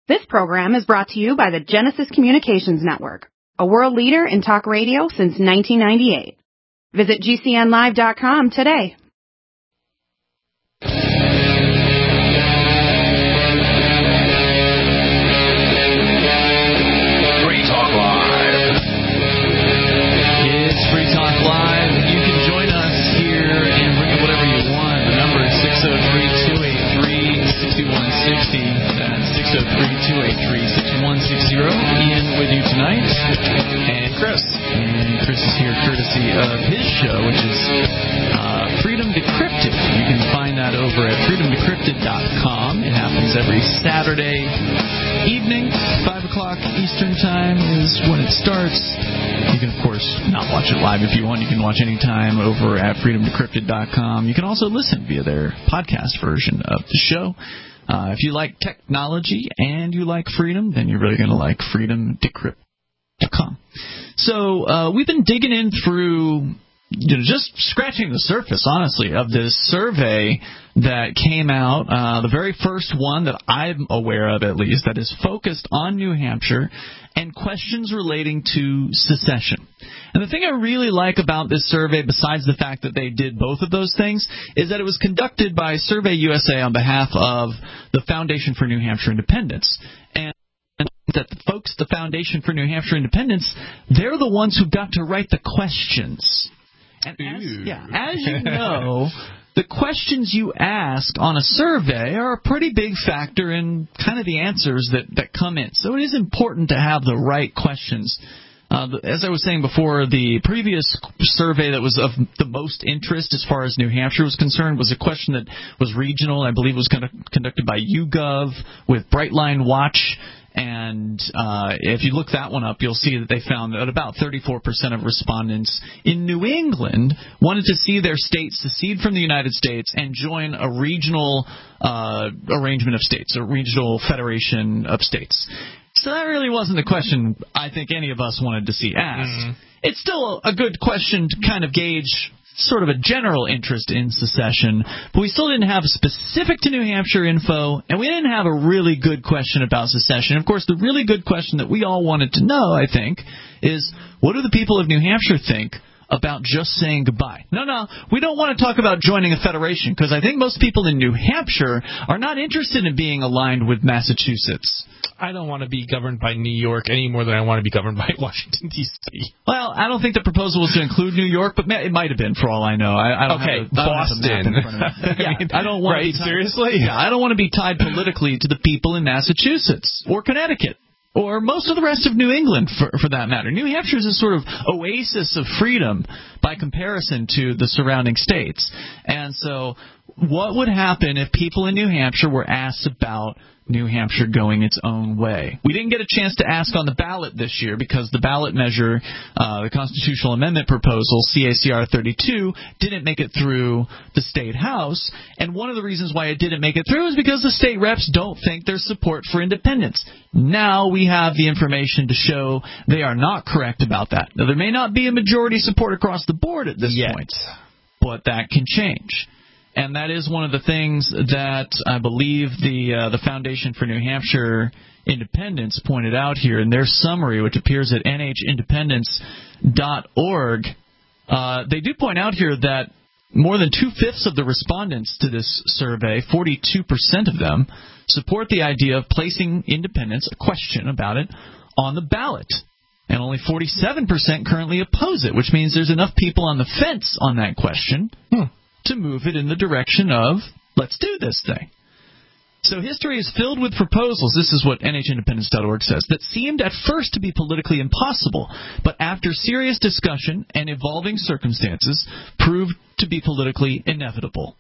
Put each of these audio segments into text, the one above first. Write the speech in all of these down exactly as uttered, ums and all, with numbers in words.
This program is brought to you by the Genesis Communications Network, a world leader in talk radio since nineteen ninety-eight. Visit G C N live dot com today. Free Talk Live. It's Free Talk Live. You can join us here and bring up whatever you want. The number is six oh three, two eight three, six one six oh. That's six oh three, two eight three, six one six oh. Ian with you tonight. And Chris. And Chris is here courtesy of his show, which is uh, Freedom Decrypted. You can find that over at freedom decrypted dot com. It happens every Saturday evening, five o'clock Eastern Time is when it starts. You can, of course, not watch it live if you want. You can watch anytime over at freedom decrypted dot com. You can also listen via their podcast version of the show. Uh, if you like technology and you like freedom, then you're really going to like freedom decrypted dot com. So uh, we've been digging in through, you know, just scratching the surface, honestly, of this survey that came out, uh, the very first one that I'm aware of, at least, that is focused on New Hampshire and questions relating to secession. And the thing I really like about this survey, besides the fact that they did both of those things, is that it was conducted by Survey U S A on behalf of the Foundation for New Hampshire Independence. And that the folks, the Foundation for New Hampshire Independence, they're the ones who got to write the questions. And as, yeah, as you know, the questions you ask on a survey are a pretty big factor in kind of the answers that, that come in. So it is important to have the right questions. Uh, as I was saying before, the previous survey that was of the most interest as far as New Hampshire was concerned was a question that was regional. I believe it was conducted by YouGov with Brightline Watch. And uh, if you look that one up, you'll see that they found that about thirty-four percent of respondents in New England wanted to see their state secede from the United States and join a regional uh, arrangement of states, a regional federation of states. So that really wasn't the question I think any of us wanted to see asked. Mm-hmm. It's still a good question to kind of gauge sort of a general interest in secession, but we still didn't have specific to New Hampshire info, and we didn't have a really good question about secession. Of course, the really good question that we all wanted to know, I think, is what do the people of New Hampshire think about just saying goodbye? No, no, we don't want to talk about joining a federation, because I think most people in New Hampshire are not interested in being aligned with Massachusetts. I don't want to be governed by New York any more than I want to be governed by Washington, D C Well, I don't think the proposal was to include New York, but it might have been for all I know. I, I don't okay, have a, I Boston. Don't have a map in front of me. Yeah, I, mean, I don't want right, to be tied, seriously? Yeah, I don't want to be tied politically to the people in Massachusetts or Connecticut or most of the rest of New England, for, for that matter. New Hampshire is a sort of oasis of freedom by comparison to the surrounding states. And so what would happen if people in New Hampshire were asked about New Hampshire going its own way? We didn't get a chance to ask on the ballot this year because the ballot measure, uh, the constitutional amendment proposal, C A C R thirty-two, didn't make it through the state house. And one of the reasons why it didn't make it through is because the state reps don't think there's support for independence. Now we have the information to show they are not correct about that. Now, there may not be a majority support across the board at this Yet. point, but that can change. And that is one of the things that I believe the uh, the Foundation for New Hampshire Independence pointed out here in their summary, which appears at N H independence dot org. Uh, they do point out here that more than two-fifths of the respondents to this survey, forty-two percent of them, support the idea of placing independence, a question about it, on the ballot. And only forty-seven percent currently oppose it, which means there's enough people on the fence on that question hmm. to move it in the direction of, let's do this thing. So history is filled with proposals, this is what N H independence dot org says, that seemed at first to be politically impossible, but after serious discussion and evolving circumstances, proved to be politically inevitable.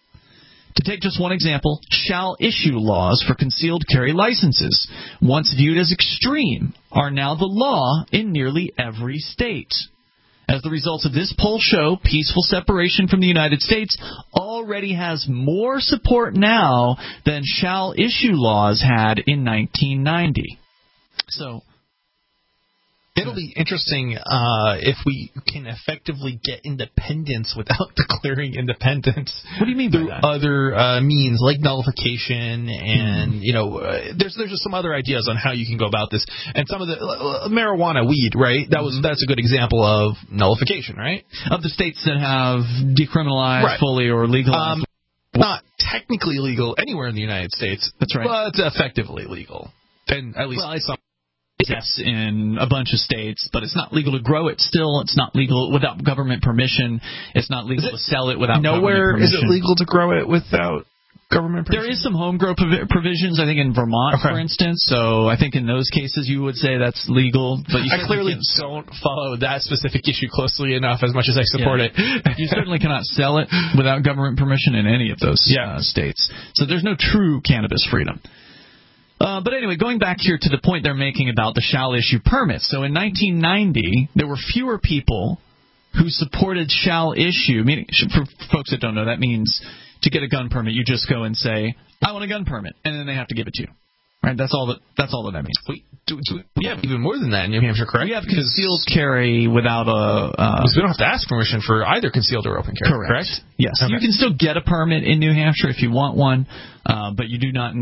To take just one example, shall issue laws for concealed carry licenses, once viewed as extreme, are now the law in nearly every state. As the results of this poll show, peaceful separation from the United States already has more support now than shall issue laws had in nineteen ninety. So It'll be interesting uh, if we can effectively get independence without declaring independence. What do you mean by through that? other uh, means like nullification and, mm. you know, uh, there's there's just some other ideas on how you can go about this. And some of the uh, marijuana, weed, right? That was mm-hmm. that's a good example of nullification, right? Of the states that have decriminalized right. fully or legalized. Um, not technically legal anywhere in the United States. That's right. But effectively legal. And at least well, some. Yes, in a bunch of states, but it's not legal to grow it still. It's not legal without government permission. It's not legal it, to sell it without nowhere government permission. Is it legal to grow it without government permission? There is some home grow prov- provisions, I think, in Vermont, okay. for instance. So I think in those cases you would say that's legal. But you I clearly don't follow that specific issue closely enough as much as I support yeah. it. You certainly cannot sell it without government permission in any of those yeah. uh, states. So there's no true cannabis freedom. Uh, but anyway, going back here to the point they're making about the shall issue permits. So in nineteen ninety, there were fewer people who supported shall issue. Meaning, for folks that don't know, that means to get a gun permit, you just go and say, I want a gun permit, and then they have to give it to you. Right? That's all that. That's all that that means. Wait, do, do, we have even more than that in New Hampshire, correct? We have concealed carry without a. Uh, we don't have to ask permission for either concealed or open carry. Correct. correct? Yes. Okay. You can still get a permit in New Hampshire if you want one, uh, but you do not.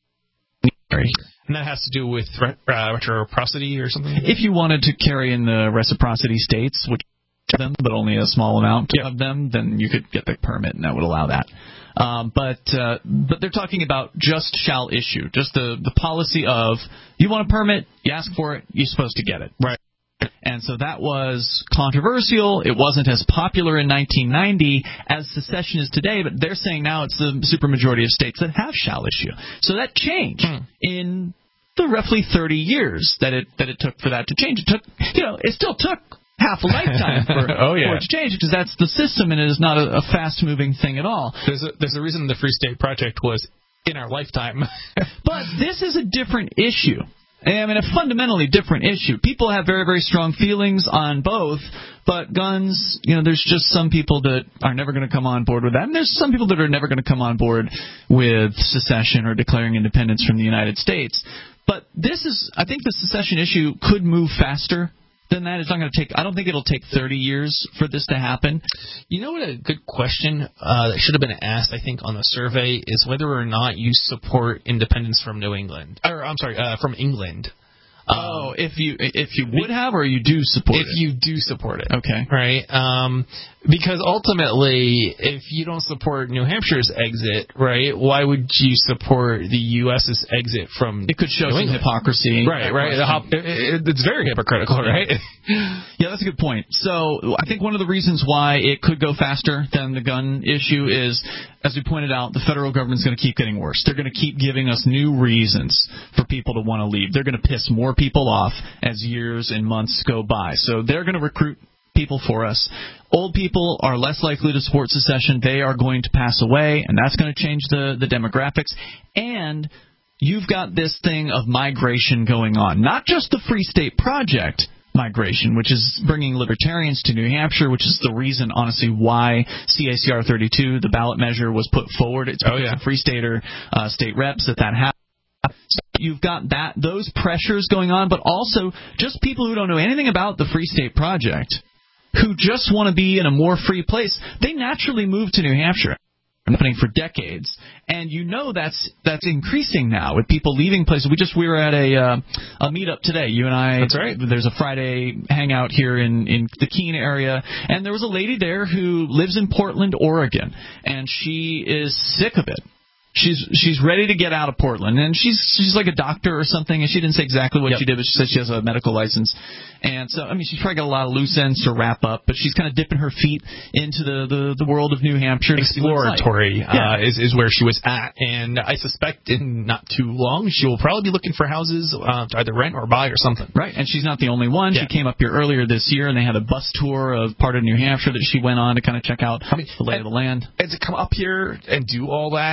And that has to do with re- uh, reciprocity or something? If you wanted to carry in the reciprocity states, which them, but only a small amount yep. of them, then you could get the permit, and that would allow that. Um, but uh, but they're talking about just shall issue, just the, the policy of you want a permit, you ask for it, you're supposed to get it. Right. And so that was controversial. It wasn't as popular in nineteen ninety as secession is today, but they're saying now it's the supermajority of states that have shall issue. So that changed hmm. in the roughly thirty years that it that it took for that to change. It took, you know, it still took half a lifetime for, oh, yeah. for it to change because that's the system, and it is not a, a fast-moving thing at all. There's a, there's a reason the Free State Project was in our lifetime. But this is a different issue. I mean, a fundamentally different issue. People have very, very strong feelings on both, but guns, you know, there's just some people that are never going to come on board with that, and there's some people that are never going to come on board with secession or declaring independence from the United States. But this is, I think the secession issue could move faster than that. It's not going to take, I don't think it'll take thirty years for this to happen. You know what a good question uh, that should have been asked, I think, on the survey is whether or not you support independence from New England. Or, I'm sorry, uh, from England. Oh, um, if you if you would have or you do support if it? If you do support it. Okay. Right? Um, because ultimately, if you don't support New Hampshire's exit, right, why would you support the U S's exit from It could show New some England? hypocrisy. Right, right. The hop, it, it, it's very hypocritical, right? Yeah, that's a good point. So I think one of the reasons why it could go faster than the gun issue is, as we pointed out, the federal government's going to keep getting worse. They're going to keep giving us new reasons for people to want to leave. They're going to piss more people off as years and months go by. So they're going to recruit people for us. Old people are less likely to support secession. They are going to pass away, and that's going to change the, the demographics. And you've got this thing of migration going on. Not just the Free State Project migration, which is bringing libertarians to New Hampshire, which is the reason, honestly, why C A C R thirty-two, the ballot measure, was put forward. It's because oh, yeah. of Free Stater uh, state reps that that happened. So you've got that those pressures going on, but also just people who don't know anything about the Free State Project, who just want to be in a more free place. They naturally move to New Hampshire. Happening for decades, and you know that's that's increasing now with people leaving places. We just we were at a uh, a meetup today. You and I. That's right. There's a Friday hangout here in in the Keene area, and there was a lady there who lives in Portland, Oregon, and she is sick of it. She's she's ready to get out of Portland, and she's she's like a doctor or something, and she didn't say exactly what yep. she did, but she said she has a medical license. And so, I mean, she's probably got a lot of loose ends to wrap up, but she's kind of dipping her feet into the, the, the world of New Hampshire. Exploratory like. yeah. uh, is, is where she was at, and I suspect in not too long she will probably be looking for houses uh, to either rent or buy or something. Right, and she's not the only one. Yeah. She came up here earlier this year, and they had a bus tour of part of New Hampshire that she went on to kind of check out I mean, the lay and, of the land. And to come up here and do all that with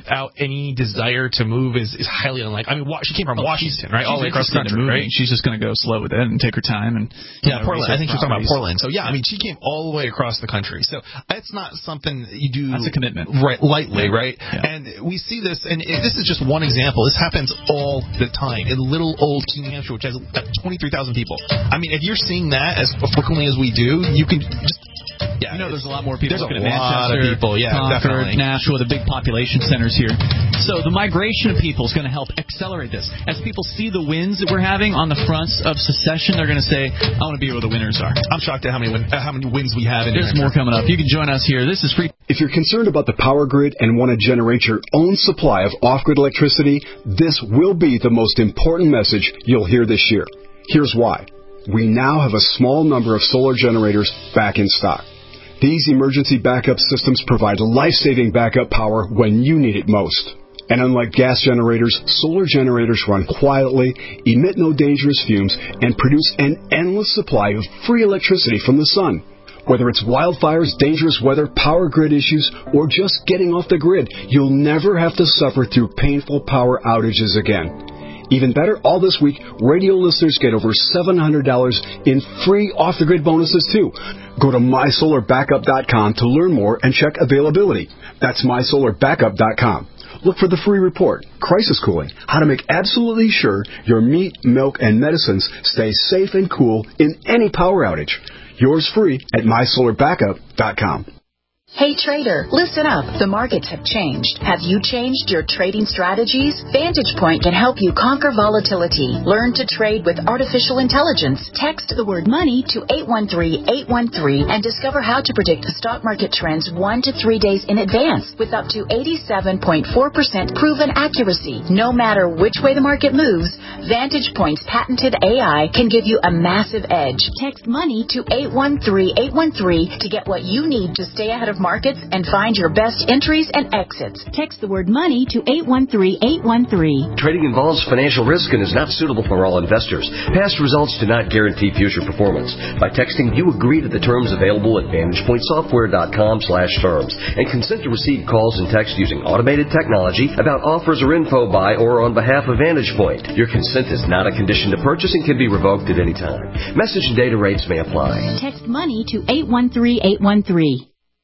without any desire to move is, is highly unlikely. I mean, she came from oh, Washington, right? All the way across the country, moving. right? She's just going to go slow with it and take her time. And yeah, know, Portland. I think she's talking about properties. Portland. So yeah, I mean, she came all the way across the country. So it's not something that you do. That's a commitment, right? Lightly, right? Yeah. And we see this, and this is just one example. This happens all the time in little old New Hampshire, which has twenty-three thousand people. I mean, if you're seeing that as frequently as we do, you can just. Yeah, you know, there's a lot more people there's looking a at lot Manchester, of people, yeah, Concord, definitely. Nashua, the big population centers here. So the migration of people is going to help accelerate this. As people see the wins that we're having on the fronts of secession, they're going to say, I want to be where the winners are. I'm shocked at how many win- uh, how many wins we have in There's New more coming up. You can join us here. This is free. If you're concerned about the power grid and want to generate your own supply of off-grid electricity, this will be the most important message you'll hear this year. Here's why. We now have a small number of solar generators back in stock. These emergency backup systems provide life-saving backup power when you need it most. And unlike gas generators, solar generators run quietly, emit no dangerous fumes, and produce an endless supply of free electricity from the sun. Whether it's wildfires, dangerous weather, power grid issues, or just getting off the grid, you'll never have to suffer through painful power outages again. Even better, all this week, radio listeners get over seven hundred dollars in free off-the-grid bonuses, too. Go to my solar backup dot com to learn more and check availability. That's my solar backup dot com. Look for the free report, Crisis Cooling, how to make absolutely sure your meat, milk, and medicines stay safe and cool in any power outage. Yours free at my solar backup dot com. Hey trader, listen up. The markets have changed. Have you changed your trading strategies? Vantage Point can help you conquer volatility. Learn to trade with artificial intelligence. Text the word money to eight one three, eight one three and discover how to predict the stock market trends one to three days in advance with up to eighty-seven point four percent proven accuracy. No matter which way the market moves, Vantage Point's patented A I can give you a massive edge. Text money to eight one three, eight one three to get what you need to stay ahead of markets and find your best entries and exits. Text the word money to eight one three, eight one three. Trading involves financial risk and is not suitable for all investors. Past results do not guarantee future performance. By texting, you agree to the terms available at vantage point software dot com slash terms and consent to receive calls and text using automated technology about offers or info by or on behalf of Vantage Point. Your consent is not a condition to purchase and can be revoked at any time. Message and data rates may apply. Text money to eight one three, eight one three.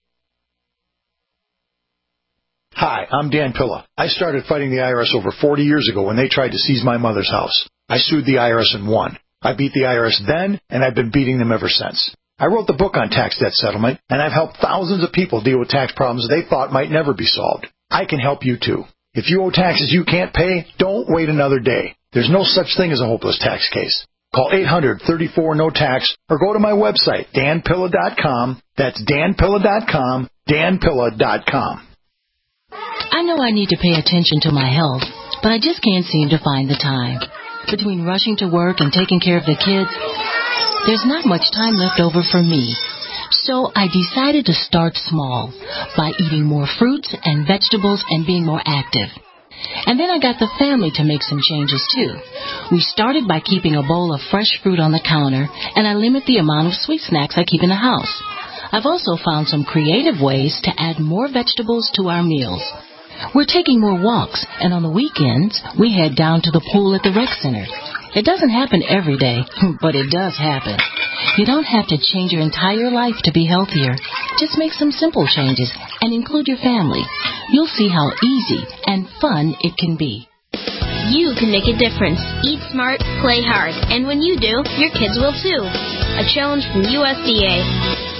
Hi, I'm Dan Pilla. I started fighting the I R S over forty years ago when they tried to seize my mother's house. I sued the I R S and won. I beat the I R S then, and I've been beating them ever since. I wrote the book on tax debt settlement, and I've helped thousands of people deal with tax problems they thought might never be solved. I can help you too. If you owe taxes you can't pay, don't wait another day. There's no such thing as a hopeless tax case. Call eight hundred, thirty-four, no tax or go to my website, dan pilla dot com. That's dan pilla dot com, dan pilla dot com. I know I need to pay attention to my health, but I just can't seem to find the time. Between rushing to work and taking care of the kids, there's not much time left over for me. So I decided to start small by eating more fruits and vegetables and being more active. And then I got the family to make some changes too. We started by keeping a bowl of fresh fruit on the counter, and I limit the amount of sweet snacks I keep in the house. I've also found some creative ways to add more vegetables to our meals. We're taking more walks, and on the weekends, we head down to the pool at the rec center. It doesn't happen every day, but it does happen. You don't have to change your entire life to be healthier. Just make some simple changes and include your family. You'll see how easy and fun it can be. You can make a difference. Eat smart, play hard, and when you do, your kids will too. A challenge from U S D A.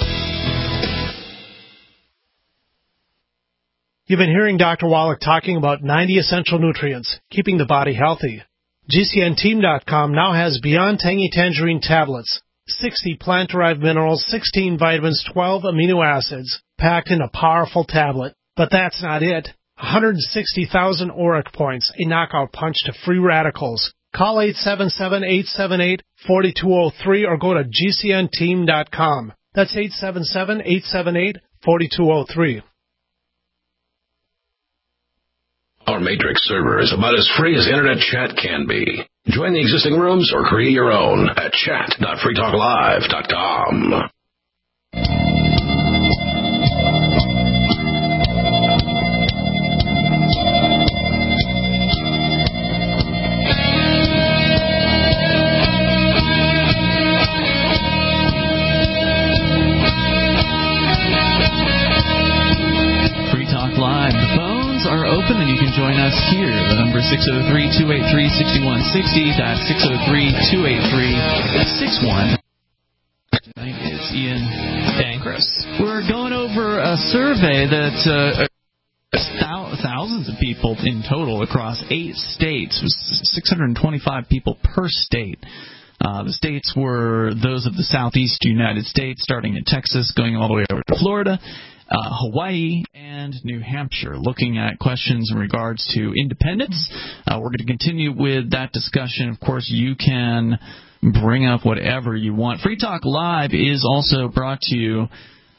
You've been hearing Doctor Wallach talking about ninety essential nutrients, keeping the body healthy. G C N team dot com now has Beyond Tangy Tangerine tablets, sixty plant-derived minerals, sixteen vitamins, twelve amino acids, packed in a powerful tablet. But that's not it. one hundred sixty thousand auric points, a knockout punch to free radicals. Call eight seven seven, eight seven eight, four two zero three or go to G C N team dot com. That's eight seven seven, eight seven eight, four two zero three. Our Matrix server is about as free as internet chat can be. Join the existing rooms or create your own at chat dot free talk live dot com. six oh three, two eight three, six one six oh. That's six oh three, two eight three, six one. Tonight is Ian and Chris. We're going over a survey that uh, thousands of people in total across eight states. It was six hundred twenty-five people per state. Uh, the states were those of the southeast United States, starting in Texas, going all the way over to Florida, uh, Hawaii, and New Hampshire, looking at questions in regards to independence. Uh, we're going to continue with that discussion. Of course, you can bring up whatever you want. Free Talk Live is also brought to you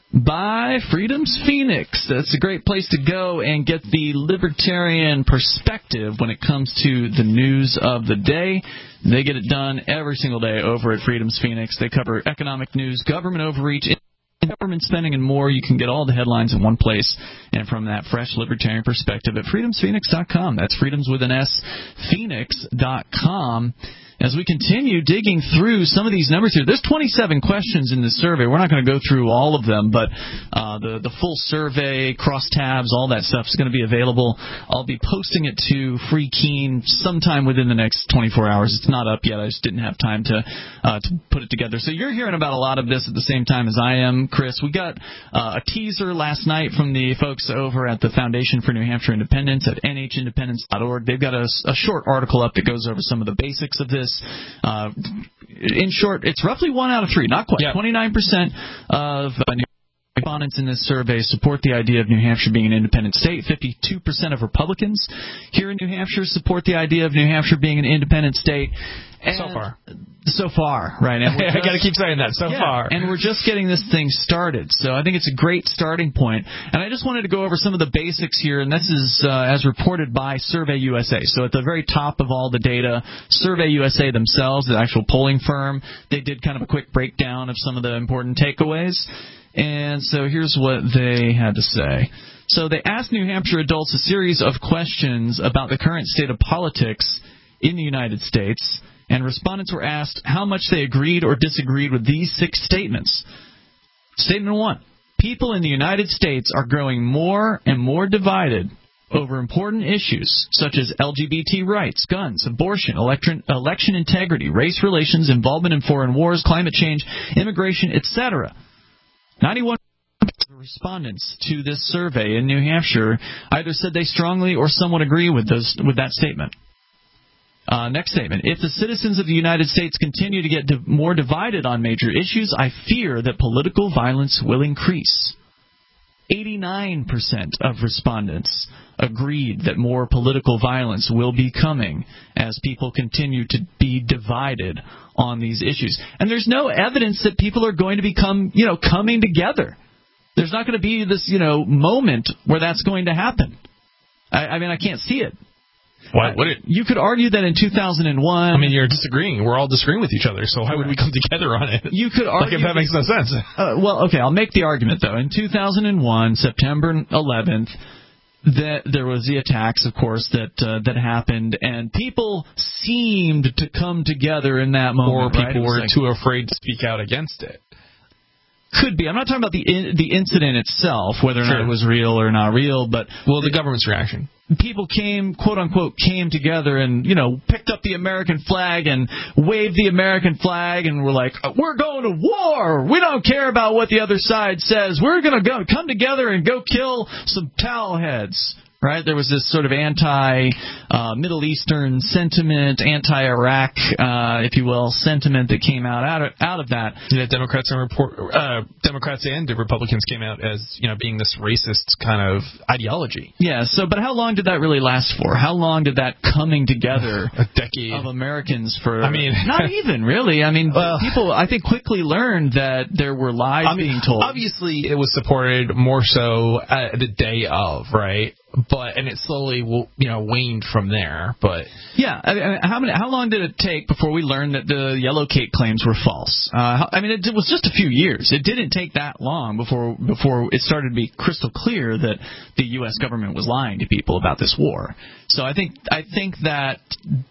by Freedom's Phoenix. That's a great place to go and get the libertarian perspective when it comes to the news of the day. They get it done every single day over at Freedom's Phoenix. They cover economic news, government overreach, government spending, and more. You can get all the headlines in one place, and from that fresh libertarian perspective at freedoms phoenix dot com. That's freedoms with an S, phoenix dot com. As we continue digging through some of these numbers here, there's twenty-seven questions in this survey. We're not going to go through all of them, but uh, the, the full survey, crosstabs, all that stuff is going to be available. I'll be posting it to Free Keen sometime within the next twenty-four hours. It's not up yet. I just didn't have time to uh, to put it together. So you're hearing about a lot of this at the same time as I am, Chris. We got uh, a teaser last night from the folks over at the Foundation for New Hampshire Independence at N H independence dot org. They've got a, a short article up that goes over some of the basics of this. Uh, in short, it's roughly one out of three, not quite. Yeah. twenty-nine percent of uh, respondents in this survey support the idea of New Hampshire being an independent state. fifty-two percent of Republicans here in New Hampshire support the idea of New Hampshire being an independent state. And so far. So far, right. And I got to keep saying that, so yeah, far. And we're just getting this thing started. So I think it's a great starting point. And I just wanted to go over some of the basics here, and this is uh, as reported by Survey U S A. So at the very top of all the data, Survey U S A themselves, the actual polling firm, they did kind of a quick breakdown of some of the important takeaways. And so here's what they had to say. So they asked New Hampshire adults a series of questions about the current state of politics in the United States, and respondents were asked how much they agreed or disagreed with these six statements. Statement one, people in the United States are growing more and more divided over important issues such as L G B T rights, guns, abortion, election, election integrity, race relations, involvement in foreign wars, climate change, immigration, et cetera. ninety-one percent of respondents to this survey in New Hampshire either said they strongly or somewhat agree with those, with that statement. Uh, next statement. If the citizens of the United States continue to get div- more divided on major issues, I fear that political violence will increase. eighty-nine percent of respondents agreed that more political violence will be coming as people continue to be divided on these issues. And there's no evidence that people are going to become, you know, coming together. There's not going to be this, you know, moment where that's going to happen. I, I mean, I can't see it. Why would it? You could argue that in two thousand one... I mean, you're disagreeing. We're all disagreeing with each other, so why would we come together on it? You could argue... Like, if that makes no sense. Uh, well, okay, I'll make the argument, though. In two thousand one, September eleventh, that there was the attacks, of course, that uh, that happened, and people seemed to come together in that moment. Or people right? were like, too afraid to speak out against it. Could be. I'm not talking about the in, the incident itself, whether or sure. not it was real or not real, but... Well, the government's reaction. People came, quote-unquote, came together and, you know, picked up the American flag and waved the American flag and were like, we're going to war! We don't care about what the other side says. We're going to go come together and go kill some towel heads. Right? There was this sort of anti-Middle uh, Eastern sentiment, anti-Iraq, uh, if you will, sentiment that came out out of, out of that. Yeah, Democrats and report, uh, Democrats and the Republicans came out as, you know, being this racist kind of ideology. Yeah. So, but how long did that really last for? How long did that coming together a decade of Americans for? I mean, not even really. I mean, well, people I think quickly learned that there were lies I mean, being told. Obviously, it was supported more so uh, the day of, right? But and it slowly, you know, waned from there. But yeah, I mean, how many? How long did it take before we learned that the Yellow Cake claims were false? Uh, I mean, it, it was just a few years. It didn't take that long before before it started to be crystal clear that the U S government was lying to people about this war. So I think I think that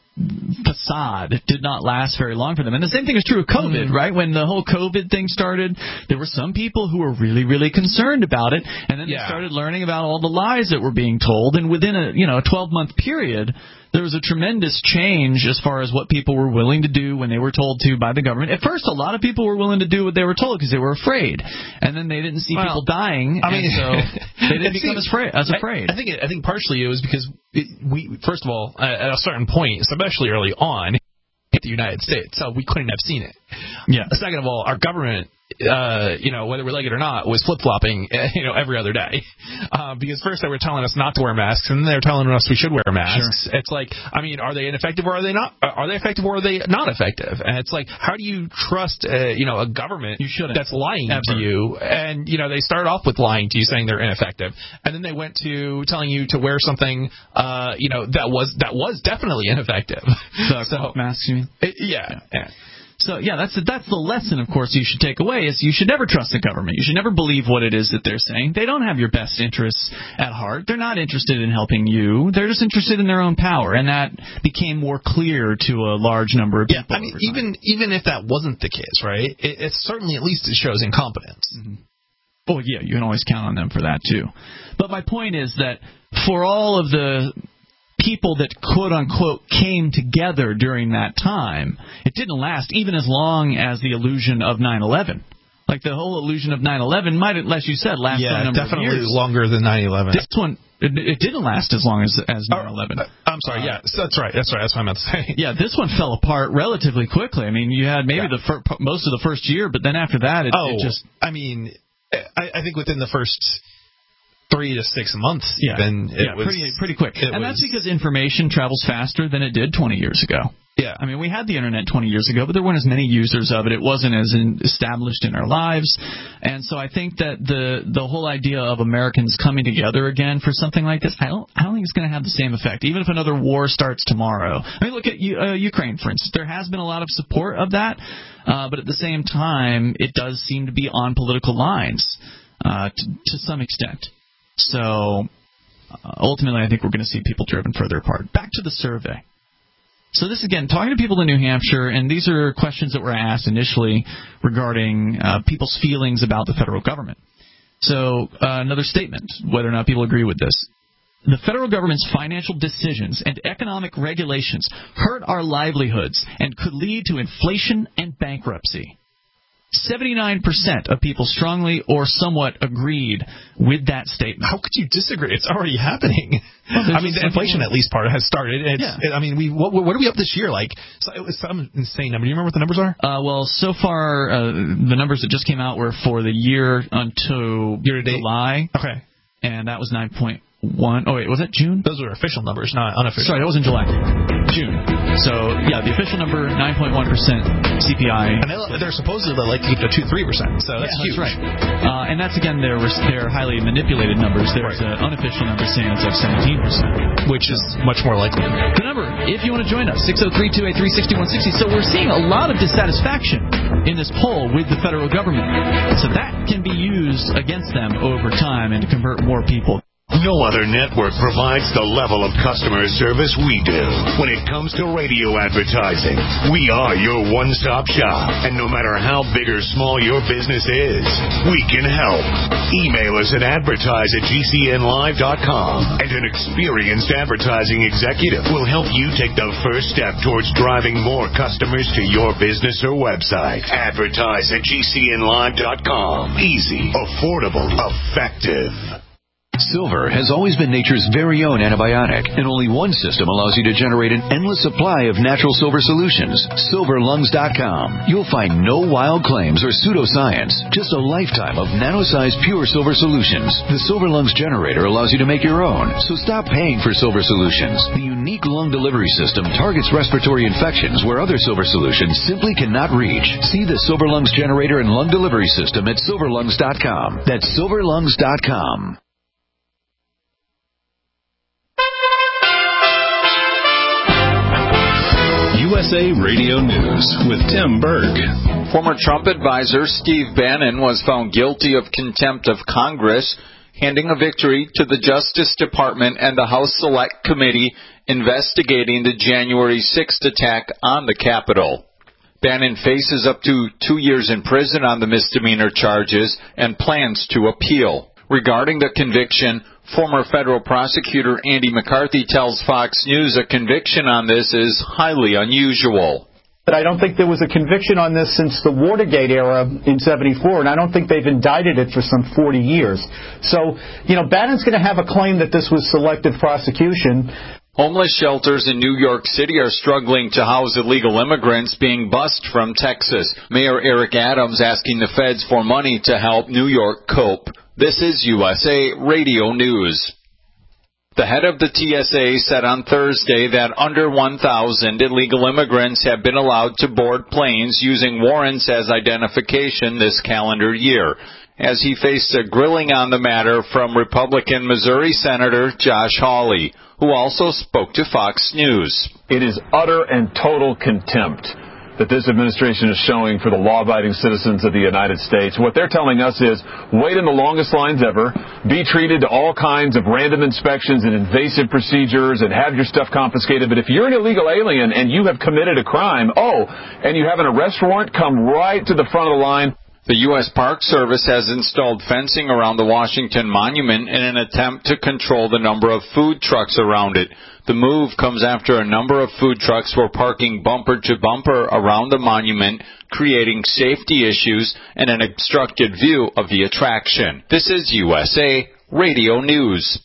facade did not last very long for them. And the same thing is true of COVID, mm. right? When the whole COVID thing started, there were some people who were really, really concerned about it, and then yeah. they started learning about all the lies that were being told, and within a, you know, a twelve-month period, there was a tremendous change as far as what people were willing to do when they were told to by the government. At first, a lot of people were willing to do what they were told because they were afraid, and then they didn't see well, people dying, I mean, and so they didn't become as afraid. As afraid. I, I think it, I think partially it was because it, we, first of all, at a certain point, especially early on, in the United States, so we couldn't have seen it. Yeah. Second of all, our government, uh, you know, whether we like it or not, was flip-flopping, you know, every other day. Uh, because first they were telling us not to wear masks, and then they were telling us we should wear masks. Sure. It's like, I mean, are they ineffective or are they not? Are they effective or are they not effective? And it's like, how do you trust, uh, you know, a government you shouldn't. that's lying Ever. to you? And, you know, they started off with lying to you, saying they're ineffective, and then they went to telling you to wear something, uh, you know, that was that was definitely ineffective. The so, masks, you mean? It, yeah. yeah. yeah. So, yeah, that's the, that's the lesson, of course, you should take away is you should never trust the government. You should never believe what it is that they're saying. They don't have your best interests at heart. They're not interested in helping you. They're just interested in their own power, and that became more clear to a large number of yeah, people. I mean, even even if that wasn't the case, right, it, it's certainly at least it shows incompetence. Mm-hmm. Oh, yeah, you can always count on them for that, too. But my point is that for all of the people that, quote-unquote, came together during that time, it didn't last even as long as the illusion of nine eleven. Like, the whole illusion of nine eleven might, as you said, last yeah, for a number definitely of years. Longer than nine eleven. This one, it, it didn't last as long as, as nine eleven. Uh, I'm sorry, uh, yeah, that's right, that's right, that's what I meant to say. Yeah, this one fell apart relatively quickly. I mean, you had maybe yeah. the fir- most of the first year, but then after that, it, oh, it just... I mean, I, I think within the first... Three to six months, yeah. even. It yeah, was, pretty pretty quick. And was, that's because information travels faster than it did twenty years ago. Yeah. I mean, we had the Internet twenty years ago, but there weren't as many users of it. It wasn't as in, established in our lives. And so I think that the the whole idea of Americans coming together again for something like this, I don't, I don't think it's going to have the same effect, even if another war starts tomorrow. I mean, look at uh, Ukraine, for instance. There has been a lot of support of that, uh, but at the same time, it does seem to be on political lines uh, to, to some extent. So, uh, ultimately, I think we're going to see people driven further apart. Back to the survey. So this, again, talking to people in New Hampshire, and these are questions that were asked initially regarding uh, people's feelings about the federal government. So, uh, another statement, whether or not people agree with this. The federal government's financial decisions and economic regulations hurt our livelihoods and could lead to inflation and bankruptcy. seventy-nine percent of people strongly or somewhat agreed with that statement. How could you disagree? It's already happening. Well, I mean, the inflation at least part has started. It's, yeah. I mean, we what, what are we up this year? Like, so it was some insane number. Do you remember what the numbers are? Uh, well, so far, uh, the numbers that just came out were for the year until year to date. July. Okay. And that was nine point one. Oh, wait, was that June? Those were official numbers, not unofficial. Sorry, that was in July. June. So, yeah, the official number, nine point one percent C P I. And they're supposedly like to two to three percent, so that's yeah, huge. That's right. Uh, and that's, again, they're, they're highly manipulated numbers. There's right. an unofficial number saying it's like seventeen percent. Which is much more likely. The number, if you want to join us, six oh three, two eight three, six one six oh. So we're seeing a lot of dissatisfaction in this poll with the federal government. So that can be used against them over time and to convert more people. No other network provides the level of customer service we do. When it comes to radio advertising, we are your one-stop shop. And no matter how big or small your business is, we can help. Email us at advertise at G C N live dot com, and an experienced advertising executive will help you take the first step towards driving more customers to your business or website. Advertise at G C N live dot com. Easy, affordable, effective. Silver has always been nature's very own antibiotic, and only one system allows you to generate an endless supply of natural silver solutions. silver lungs dot com. You'll find no wild claims or pseudoscience, just a lifetime of nano-sized pure silver solutions. The Silver Lungs generator allows you to make your own, so stop paying for silver solutions. The unique lung delivery system targets respiratory infections where other silver solutions simply cannot reach. See the Silver Lungs generator and lung delivery system at silver lungs dot com. That's silver lungs dot com. U S A Radio News with Tim Berg. Former Trump advisor Steve Bannon was found guilty of contempt of Congress, handing a victory to the Justice Department and the House Select Committee investigating the January sixth attack on the Capitol. Bannon faces up to two years in prison on the misdemeanor charges and plans to appeal. Regarding the conviction, former federal prosecutor Andy McCarthy tells Fox News a conviction on this is highly unusual. But I don't think there was a conviction on this since the Watergate era in seventy-four, and I don't think they've indicted it for some forty years. So, you know, Bannon's going to have a claim that this was selective prosecution. Homeless shelters in New York City are struggling to house illegal immigrants being bused from Texas. Mayor Eric Adams asking the feds for money to help New York cope. This is U S A Radio News. The head of the T S A said on Thursday that under one thousand illegal immigrants have been allowed to board planes using warrants as identification this calendar year, as he faced a grilling on the matter from Republican Missouri Senator Josh Hawley, who also spoke to Fox News. It is utter and total contempt that this administration is showing for the law-abiding citizens of the United States. What they're telling us is, wait in the longest lines ever, be treated to all kinds of random inspections and invasive procedures and have your stuff confiscated. But if you're an illegal alien and you have committed a crime, oh, and you have an arrest warrant, come right to the front of the line. The U S Park Service has installed fencing around the Washington Monument in an attempt to control the number of food trucks around it. The move comes after a number of food trucks were parking bumper to bumper around the monument, creating safety issues and an obstructed view of the attraction. This is U S A Radio News.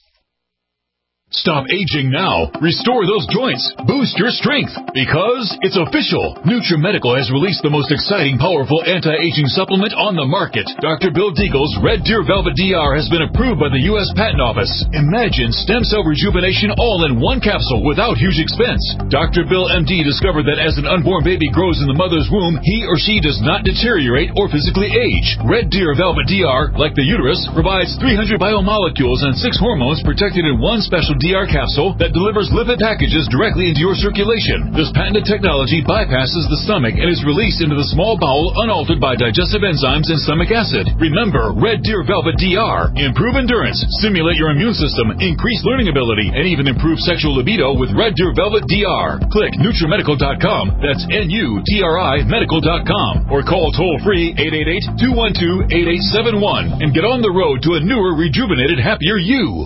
Stop aging now. Restore those joints. Boost your strength. Because it's official. NutriMedical has released the most exciting, powerful anti-aging supplement on the market. Doctor Bill Deagle's Red Deer Velvet D R has been approved by the U S Patent Office. Imagine stem cell rejuvenation all in one capsule without huge expense. Doctor Bill M D discovered that as an unborn baby grows in the mother's womb, he or she does not deteriorate or physically age. Red Deer Velvet D R, like the uterus, provides three hundred biomolecules and six hormones protected in one special D R capsule that delivers lipid packages directly into your circulation. This patented technology bypasses the stomach and is released into the small bowel unaltered by digestive enzymes and stomach acid. Remember, Red Deer Velvet D R. Improve endurance, stimulate your immune system, increase learning ability, and even improve sexual libido with Red Deer Velvet D R. Click NutriMedical dot com. That's N U T R I medical dot com. Or call toll-free eight eight eight, two one two, eight eight seven one and get on the road to a newer, rejuvenated, happier you.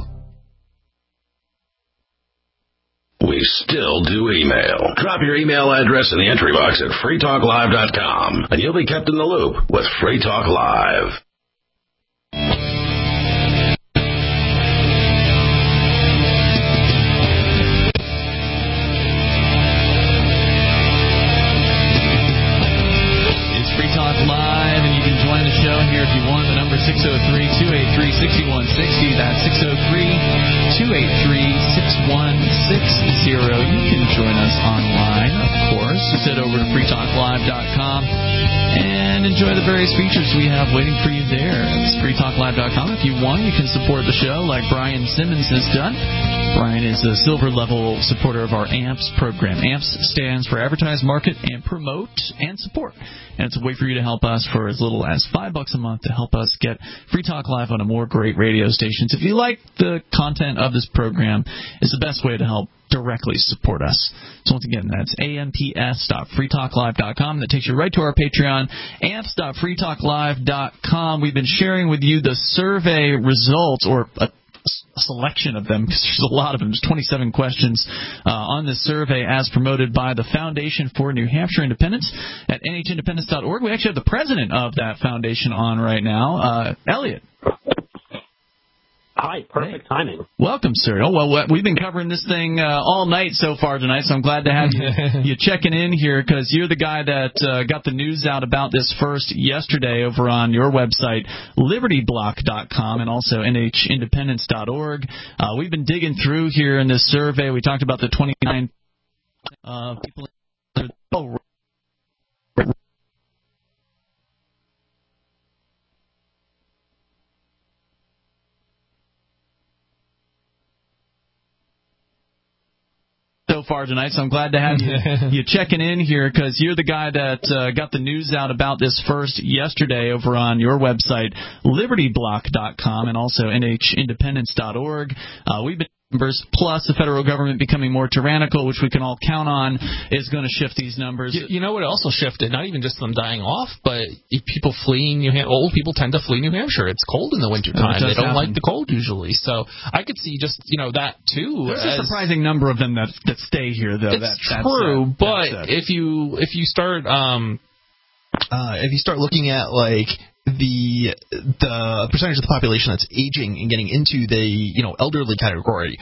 We still do email. Drop your email address in the entry box at free talk live dot com, and you'll be kept in the loop with Free Talk Live. It's Free Talk Live, and you can join the show here if you want. The number six oh three, two eight three, six one six oh. That's six oh three, two eight three, six one six oh. You can join us online, of course. Just head over to free talk live dot com and enjoy the various features we have waiting for you there. It's free talk live dot com. If you want, you can support the show like Brian Simmons has done. Brian is a silver level supporter of our A M P S program. A M P S stands for Advertise, Market, and Promote and Support. And it's a way for you to help us for as little as five bucks a month to help us get Free Talk Live on a more great radio stations. If you like the content of this program, it's the best way to help directly support us. So once again, that's A M P S dot free talk live dot com. That takes you right to our Patreon, A M P S dot free talk live dot com. We've been sharing with you the survey results, or a a selection of them, because there's a lot of them. There's twenty-seven questions uh, on this survey as promoted by the Foundation for New Hampshire Independence at N H independence dot org. We actually have the president of that foundation on right now, uh, Elliot. Hi, perfect hey. timing. Welcome, sir. Oh, well, we've been covering this thing uh, all night so far tonight, so I'm glad to have you, you checking in here, because you're the guy that uh, got the news out about this first yesterday over on your website, liberty block dot com, and also N H independence dot org. Uh, we've been digging through here in this survey. We talked about the twenty-nine uh, people. Oh, so far tonight, so I'm glad to have you, you checking in here, because you're the guy that uh, got the news out about this first yesterday over on your website, liberty block dot com, and also N H independence dot org. Uh, we've been numbers, plus the federal government becoming more tyrannical, which we can all count on, is going to shift these numbers. You, you know what also shifted? Not even just them dying off, but people fleeing New Hampshire. Old people tend to flee New Hampshire. It's cold in the wintertime. They don't happen. like the cold usually. So I could see just, you know, that too. There's as, a surprising number of them that that stay here, though. It's that, true, that's, uh, but that's, uh, if you if you start um uh if you start looking at like the the percentage of the population that's aging and getting into the you know elderly category,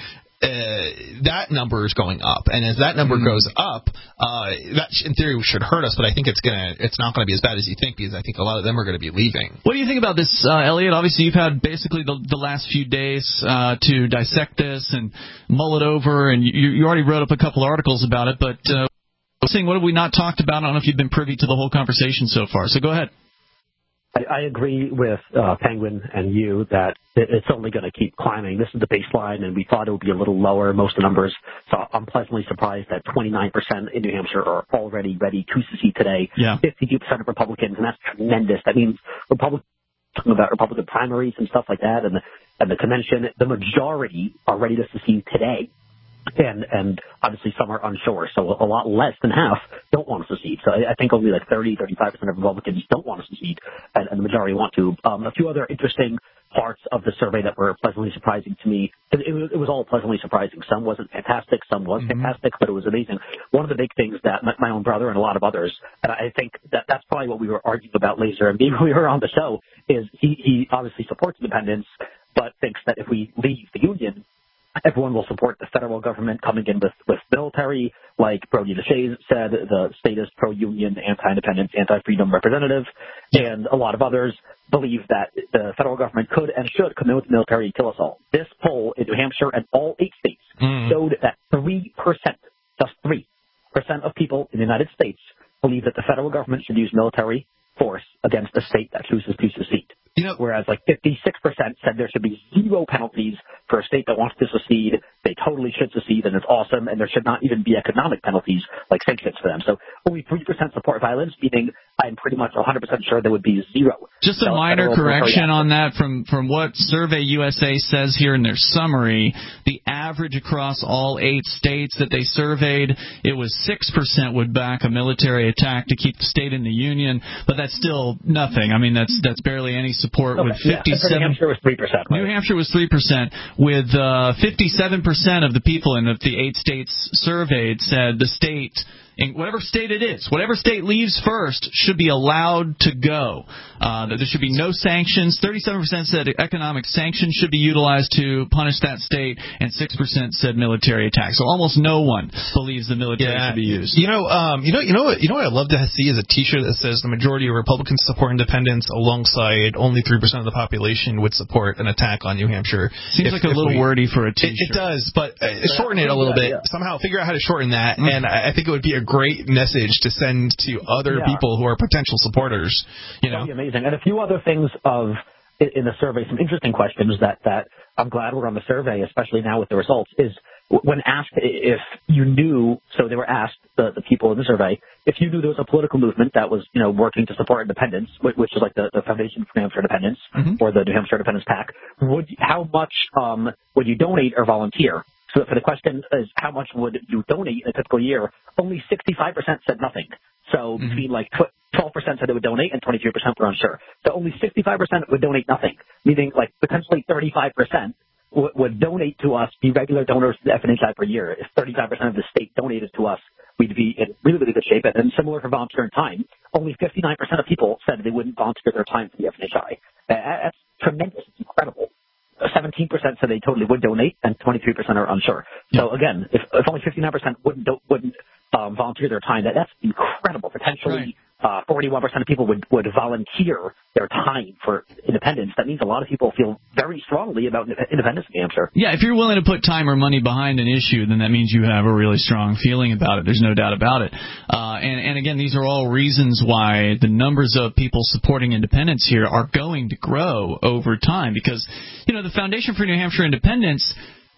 uh, that number is going up, and as that number mm. goes up, uh, that in theory should hurt us. But I think it's gonna it's not going to be as bad as you think, because I think a lot of them are going to be leaving. What do you think about this, uh, Elliot? Obviously, you've had basically the, the last few days uh, to dissect this and mull it over, and you, you already wrote up a couple articles about it. But uh, seeing what have we not talked about? I don't know if you've been privy to the whole conversation so far. So go ahead. I, I agree with uh, Penguin and you that it, it's only going to keep climbing. This is the baseline, and we thought it would be a little lower, most of the numbers. So I'm pleasantly surprised that twenty-nine percent in New Hampshire are already ready to secede today. Yeah. fifty-two percent of Republicans, and that's tremendous. That means Republicans talking about Republican primaries and stuff like that, and the, and the convention, the majority are ready to secede today. And, and obviously some are unsure. So a lot less than half don't want to secede. So I, I think only like thirty, thirty-five percent of Republicans don't want to secede, and, and the majority want to. Um, a few other interesting parts of the survey that were pleasantly surprising to me. It, it, was, it was all pleasantly surprising. Some wasn't fantastic. Some was mm-hmm. fantastic, but it was amazing. One of the big things that my, my own brother and a lot of others, and I think that that's probably what we were arguing about, Laser, and maybe we were on the show, is he, he obviously supports independence, but thinks that if we leave the Union, everyone will support the federal government coming in with, with military, like Brody Lachey said, the statist, pro-union, anti-independence, anti-freedom representative, and a lot of others believe that the federal government could and should come in with the military and kill us all. This poll in New Hampshire and all eight states mm. showed that three percent, just three percent of people in the United States believe that the federal government should use military force against a state that chooses to secede. You know, whereas like fifty-six percent said there should be zero penalties for a state that wants to secede. They totally should secede, and it's awesome, and there should not even be economic penalties like sanctions for them. So only three percent support violence, meaning I'm pretty much one hundred percent sure there would be zero. Just a minor correction on that. From, from what Survey U S A says here in their summary, the average across all eight states that they surveyed, it was six percent would back a military attack to keep the state in the Union, but that's still nothing. I mean, that's that's barely any support. Okay, with fifty-seven. Yeah, New Hampshire was three percent. Right? New Hampshire was three percent, with uh, fifty-seven percent of the people in the, the eight states surveyed said the state, in whatever state it is, whatever state leaves first should be allowed to go. Uh, that there should be no sanctions. thirty-seven percent said economic sanctions should be utilized to punish that state, and six percent said military attack. So almost no one believes the military yeah. should be used. You know, um, you know, you know what, you know what I'd love to see is a T-shirt that says the majority of Republicans support independence, alongside only three percent of the population would support an attack on New Hampshire. Seems if, like a little we, wordy for a T-shirt. It, it does, but uh, shorten it a little bit. Yeah. Somehow figure out how to shorten that, mm-hmm. and I, I think it would be a great message to send to other yeah. people who are potential supporters. You know, that'd be amazing. And a few other things of in the survey, some interesting questions that that I'm glad we're on the survey, especially now with the results, is when asked if you knew. So they were asked, the, the people in the survey, if you knew there was a political movement that was, you know, working to support independence, which is like the, the Foundation for New Hampshire Independence mm-hmm. or the New Hampshire Independence PAC. Would how much um, would you donate or volunteer? So for the question is how much would you donate in a typical year, only sixty-five percent said nothing. So mm-hmm. between like twelve percent said they would donate and twenty-three percent were unsure. So only sixty-five percent would donate nothing, meaning like potentially thirty-five percent w- would donate to us, be regular donors to the F N H I per year. If thirty-five percent of the state donated to us, we'd be in really, really good shape. And similar for volunteering time, only fifty-nine percent of people said they wouldn't volunteer their time for the F N H I. Uh, that's tremendous. It's incredible. seventeen percent said they totally would donate, and twenty-three percent are unsure. So again, if, if only fifty-nine percent wouldn't do, wouldn't um, volunteer their time, that that's incredible. Potentially, right. uh, forty-one percent of people would would volunteer their time for independence. That means a lot of people feel very strongly about independence in New Hampshire. Yeah, if you're willing to put time or money behind an issue, then that means you have a really strong feeling about it. There's no doubt about it. Uh, and, and again, these are all reasons why the numbers of people supporting independence here are going to grow over time, because, you know, the Foundation for New Hampshire Independence,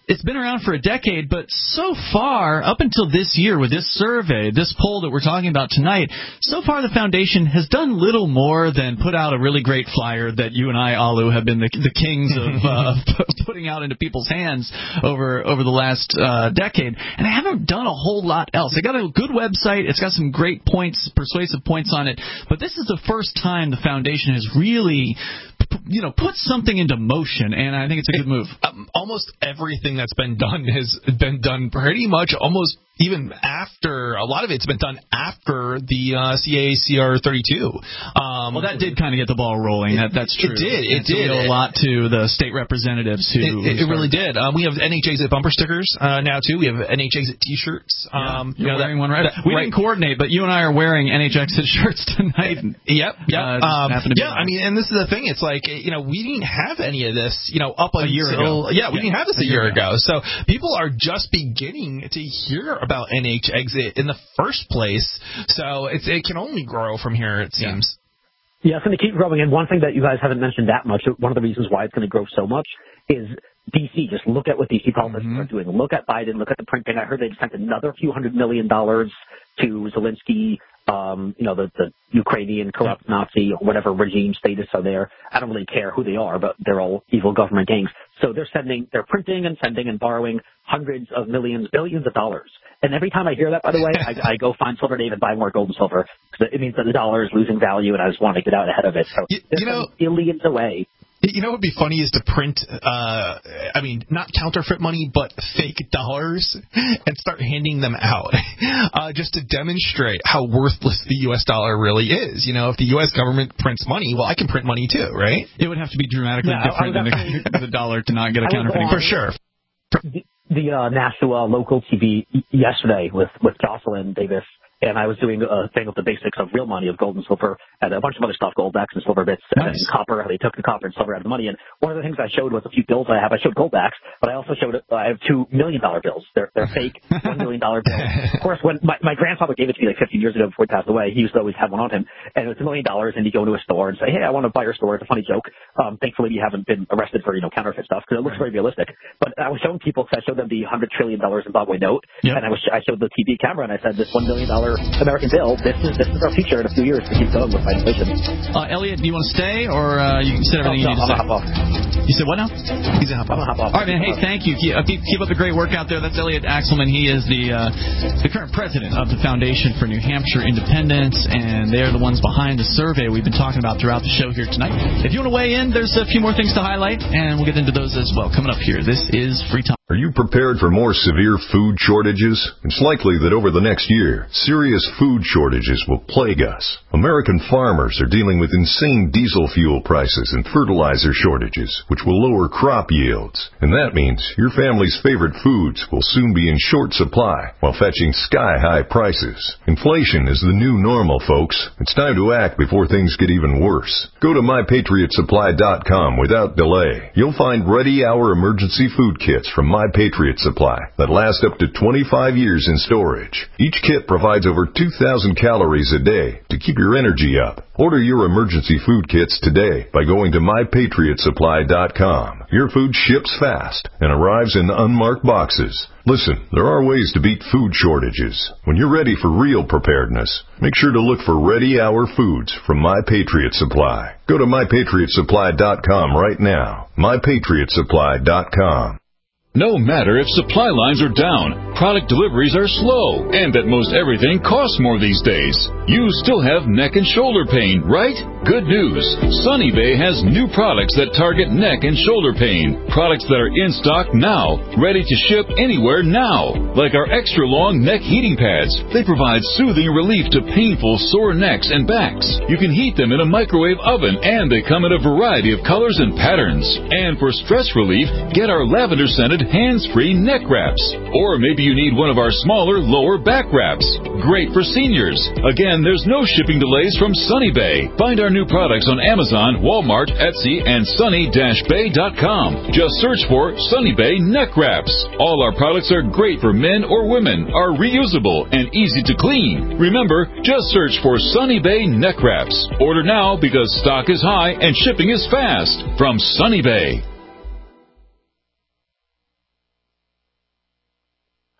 it's been around for a decade, but so far, up until this year with this survey, this poll that we're talking about tonight, so far the foundation has done little more than put out a really great flyer that you and I, Alu, have been the, the kings of uh, putting out into people's hands over over the last uh, decade, and I haven't done a whole lot else. They got a good website. It's got some great points, persuasive points on it, but this is the first time the foundation has really, you know, put something into motion, and I think it's a good move. Um, almost everything that's been done has been done pretty much almost even after, a lot of it's been done after the uh, C A C R thirty-two. Um, well, that did kind of get the ball rolling. That, that's true. It did. It it's did. A lot to the state representatives who. It, it, it really did. Um, we have N H Exit bumper stickers uh, now, too. We have N H Exit T-shirts. Um, yeah, you're you know, wearing that, one, right? That, we right. didn't coordinate, but you and I are wearing N H Exit shirts tonight. Yep, yep. Uh, um, yeah, nice. I mean, and this is the thing. It's like, you know, we didn't have any of this, you know, up a until, year ago. Yeah, we yeah, didn't have this a, a year ago. ago. So people are just beginning to hear about N H Exit in the first place. So it's, it can only grow from here, it seems. Yeah, it's going to keep growing. And one thing that you guys haven't mentioned that much, one of the reasons why it's going to grow so much is D C. Just look at what D C politicians mm-hmm. are doing. Look at Biden. Look at the printing. I heard they sent another few hundred million dollars to Zelensky, um, you know, the, the Ukrainian corrupt yeah. Nazi or whatever regime status are there. I don't really care who they are, but they're all evil government gangs. So they're sending, they're printing and sending and borrowing hundreds of millions, billions of dollars. And every time I hear that, by the way, I, I go find Silver Dave and buy more gold and silver because it means that the dollar is losing value, and I just want to get out ahead of it. So you, they're you know, billions away. You know what would be funny is to print, uh, I mean, not counterfeit money, but fake dollars and start handing them out uh, just to demonstrate how worthless the U S dollar really is. You know, if the U S government prints money, well, I can print money too, right? It would have to be dramatically yeah, different than the, the dollar to not get a counterfeiting. For sure. The, the uh, national uh, local T V yesterday with, with Jocelyn Davis. And I was doing a thing of the basics of real money, of gold and silver, and a bunch of other stuff, gold backs and silver bits, nice. and copper, how they took the copper and silver out of the money. And one of the things I showed was a few bills I have. I showed gold backs, but I also showed, uh, I have two million dollar bills. They're, they're fake one million dollar bills. Of course, when my, my grandfather gave it to me like fifteen years ago before he passed away, he used to always have one on him. And it was a million dollars, and he'd go into a store and say, hey, I want to buy your store. It's a funny joke. Um, thankfully, you haven't been arrested for, you know, counterfeit stuff, because it looks right. very realistic. But I was showing people, because I showed them the one hundred trillion dollars Zimbabwe note, yep. and I was I showed the T V camera, and I said, this one million dollar American bill, This is this is our future in a few years to keep going with my vision. Uh, Elliot, do you want to stay, or uh, you said everything oh, no, you need to I'm say? Hop off. You said what now? He's a hop off. I'm a hop off. All right, man. Hey, thank you. Keep, keep, keep up the great work out there. That's Elliot Axelman. He is the uh, the current president of the Foundation for New Hampshire Independence, and they're the ones behind the survey we've been talking about throughout the show here tonight. If you want to weigh in, there's a few more things to highlight, and we'll get into those as well coming up here. This is Free Talk. Are you prepared for more severe food shortages? It's likely that over the next year, serious food shortages will plague us. American farmers are dealing with insane diesel fuel prices and fertilizer shortages, which will lower crop yields. And that means your family's favorite foods will soon be in short supply while fetching sky-high prices. Inflation is the new normal, folks. It's time to act before things get even worse. Go to my patriot supply dot com without delay. You'll find ready-hour emergency food kits from My Patriot Supply that last up to twenty-five years in storage. Each kit provides over two thousand calories a day to keep your energy up. Order your emergency food kits today by going to my patriot supply dot com. Your food ships fast and arrives in unmarked boxes. Listen, there are ways to beat food shortages. When you're ready for real preparedness, make sure to look for Ready Hour Foods from My Patriot Supply. Go to my patriot supply dot com right now. my patriot supply dot com. No matter if supply lines are down, product deliveries are slow, and that most everything costs more these days, you still have neck and shoulder pain, right? Good news. Sunny Bay has new products that target neck and shoulder pain. Products that are in stock now, ready to ship anywhere now. Like our extra long neck heating pads. They provide soothing relief to painful sore necks and backs. You can heat them in a microwave oven, and they come in a variety of colors and patterns. And for stress relief, get our lavender scented hands-free neck wraps. Or maybe you need one of our smaller lower back wraps. Great for seniors. Again, there's no shipping delays from Sunny Bay. Find our new products on Amazon, Walmart, Etsy, and sunny dash bay dot com. Just search for Sunny Bay neck wraps. All our products are great for men or women, are reusable, and easy to clean. Remember, just search for Sunny Bay neck wraps. Order now because stock is high and shipping is fast. From Sunny Bay.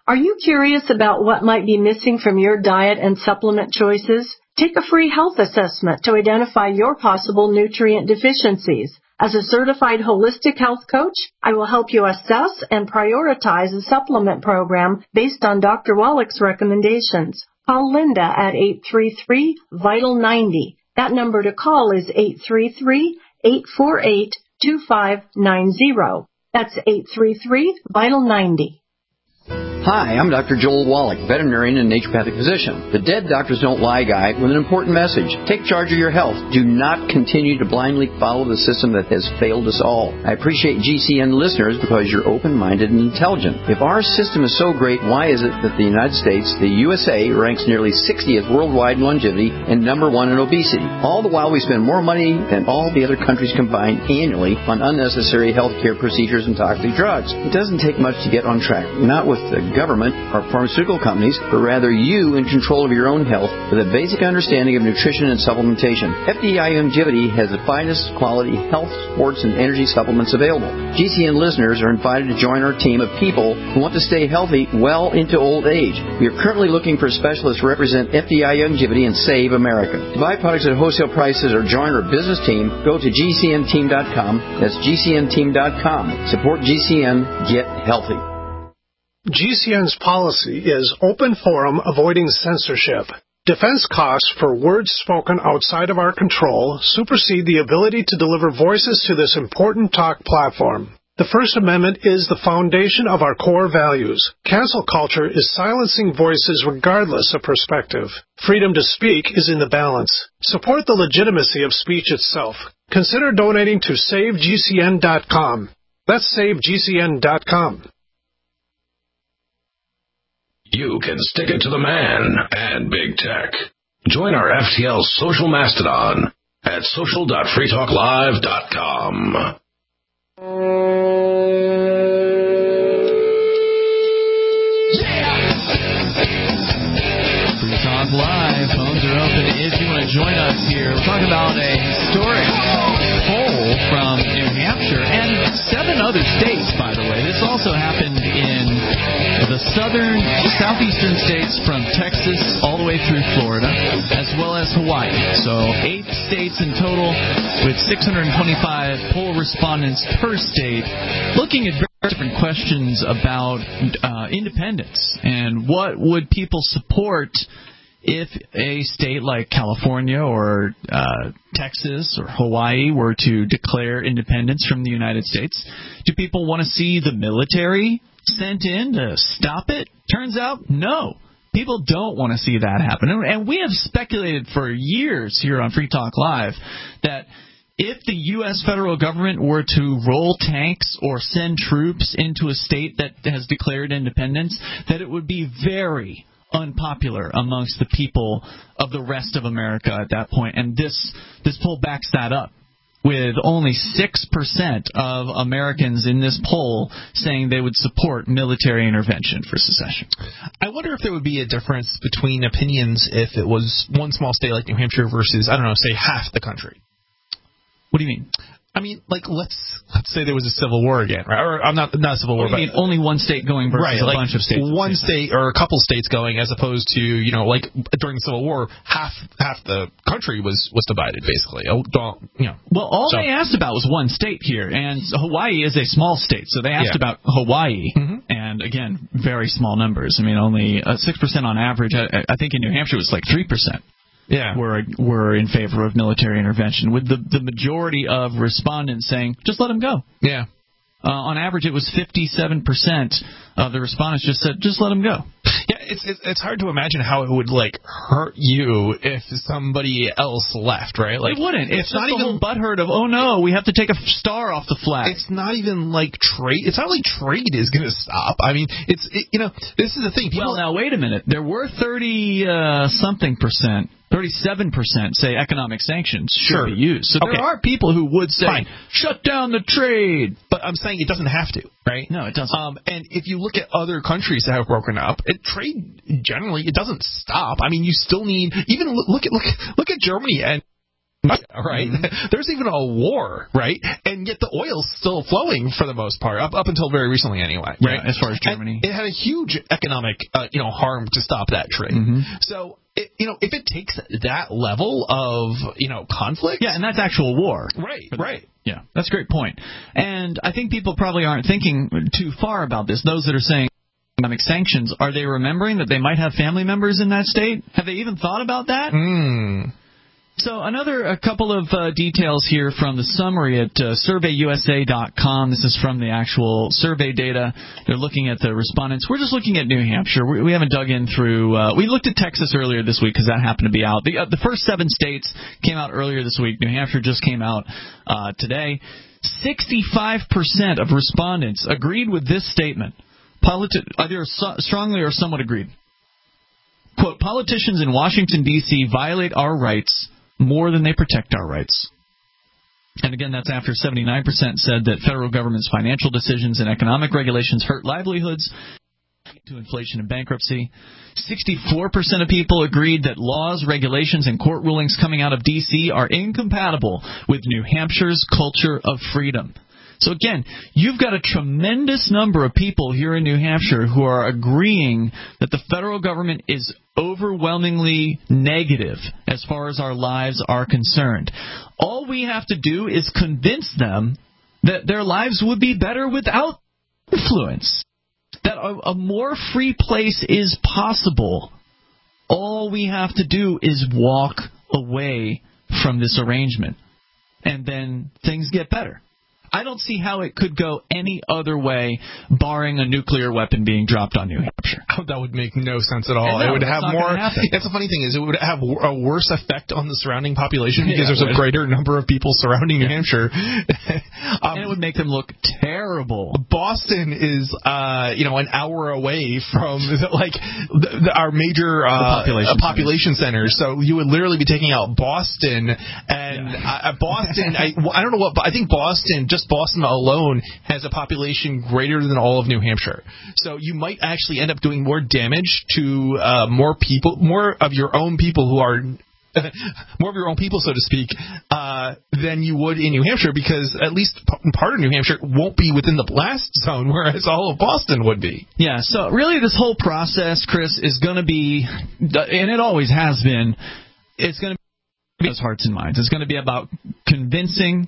Are you curious about what might be missing from your diet and supplement choices? Take a free health assessment to identify your possible nutrient deficiencies. As a certified holistic health coach, I will help you assess and prioritize a supplement program based on Doctor Wallach's recommendations. Call Linda at eight three three, vital ninety. That number to call is eight three three, eight four eight, two five nine zero. That's eight three three, vital ninety. Hi, I'm Doctor Joel Wallach, veterinarian and naturopathic physician. The Dead Doctors Don't Lie guy with an important message. Take charge of your health. Do not continue to blindly follow the system that has failed us all. I appreciate G C N listeners because you're open-minded and intelligent. If our system is so great, why is it that the United States, the U S A, ranks nearly sixtieth worldwide in longevity and number one in obesity? All the while we spend more money than all the other countries combined annually on unnecessary healthcare procedures and toxic drugs. It doesn't take much to get on track. Not with the government or pharmaceutical companies, but rather you in control of your own health with a basic understanding of nutrition and supplementation. F D I Longevity has the finest quality health, sports, and energy supplements available. G C N listeners are invited to join our team of people who want to stay healthy well into old age. We are currently looking for specialists to represent F D I Longevity and Save America. To buy products at wholesale prices or join our business team, go to G C N team dot com. That's G C N team dot com. Support G C N. Get healthy. G C N's policy is open forum, avoiding censorship. Defense costs for words spoken outside of our control supersede the ability to deliver voices to this important talk platform. The First Amendment is the foundation of our core values. Cancel culture is silencing voices regardless of perspective. Freedom to speak is in the balance. Support the legitimacy of speech itself. Consider donating to save G C N dot com. That's save G C N dot com. You can stick it to the man and big tech. Join our F T L social mastodon at social dot free talk live dot com. Free Talk Live. Phones are open if you want to join us here. We're talking about a historic poll from New Hampshire and seven other states, by the way. This also happened in the southern, southeastern states from Texas all the way through Florida, as well as Hawaii. So eight states in total with six hundred twenty-five poll respondents per state, looking at very different questions about uh, independence and what would people support if a state like California or uh, Texas or Hawaii were to declare independence from the United States. Do people want to see the military sent in to stop it? Turns out, no. People don't want to see that happen. And we have speculated for years here on Free Talk Live that if the U S federal government were to roll tanks or send troops into a state that has declared independence, that it would be very unpopular amongst the people of the rest of America at that point. And this this poll backs that up, with only six percent of Americans in this poll saying they would support military intervention for secession. I wonder if there would be a difference between opinions if it was one small state like New Hampshire versus, I don't know, say half the country. What do you mean? I mean, like, let's let's say there was a civil war again, right? Or I'm not not a civil war, what do you but mean, only one state going versus right, a like bunch of states. One state or a couple states going, as opposed to, you know, like during the Civil War, half half the country was was divided basically. Oh, you know. Well, all so. they asked about was one state here, and Hawaii is a small state, so they asked yeah. about Hawaii, mm-hmm. and again, very small numbers. I mean, only uh, six percent on average. I, I think in New Hampshire it was like three percent. Yeah, were were in favor of military intervention, with the the majority of respondents saying just let them go. Yeah, uh, on average it was fifty-seven percent of the respondents just said just let them go. Yeah, it's it's it's hard to imagine how it would like hurt you if somebody else left, right? Like it wouldn't. It's, it's not not the even whole butthurt of oh no, we have to take a star off the flag. It's not even like trade. It's not like trade is going to stop. I mean, it's it, you know this is the thing. People, well, now wait a minute. There were thirty uh, something percent. thirty-seven percent say economic sanctions should sure. be used. So okay. there are people who would say, Fine. shut down the trade. But I'm saying it doesn't have to, right? No, it doesn't. Um, and if you look at other countries that have broken up, it, trade generally, it doesn't stop. I mean, you still need, even look at look, look at Germany and right? Mm-hmm. There's even a war, right? And yet the oil's still flowing for the most part, up up until very recently anyway, right? Yeah, as far as Germany. And it had a huge economic, uh, you know, harm to stop that trade. Mm-hmm. So, it, you know, if it takes that level of, you know, conflict. Yeah, and that's actual war. Right, right. Yeah, that's a great point. And I think people probably aren't thinking too far about this. Those that are saying economic sanctions, are they remembering that they might have family members in that state? Have they even thought about that? Mm. So another a couple of uh, details here from the summary at uh, survey u s a dot com. This is from the actual survey data. They're looking at the respondents. We're just looking at New Hampshire. We, we haven't dug in through. Uh, we looked at Texas earlier this week because that happened to be out. The, uh, the first seven states came out earlier this week. New Hampshire just came out uh, today. sixty-five percent of respondents agreed with this statement. Politi- either so- strongly or somewhat agreed. Quote, politicians in Washington, D C violate our rights more than they protect our rights. And again, that's after seventy-nine percent said that federal government's financial decisions and economic regulations hurt livelihoods to inflation and bankruptcy. sixty-four percent of people agreed that laws, regulations, and court rulings coming out of D C are incompatible with New Hampshire's culture of freedom. So again, you've got a tremendous number of people here in New Hampshire who are agreeing that the federal government is overwhelmingly negative as far as our lives are concerned. All we have to do is convince them that their lives would be better without influence, that a, a more free place is possible. All we have to do is walk away from this arrangement, and then things get better. I don't see how it could go any other way, barring a nuclear weapon being dropped on New Hampshire. Oh, that would make no sense at all. No, it would that's have not more. gonna happen. That's the funny thing is, it would have a worse effect on the surrounding population because Yeah, there's it a would. greater number of people surrounding New Hampshire. And um, it would make them look terrible. Boston is, uh, you know, an hour away from like the, the, our major uh, population, uh, population centers. So you would literally be taking out Boston, and yeah. uh, Boston. I, I don't know what, but I think Boston, just Boston alone, has a population greater than all of New Hampshire. So you might actually end up doing more damage to uh, more people, more of your own people who are. more of your own people, so to speak, uh, than you would in New Hampshire, because at least p- part of New Hampshire won't be within the blast zone, whereas all of Boston would be. Yeah, so really this whole process, Chris, is going to be, and it always has been, it's going to be those hearts and minds. It's going to be about convincing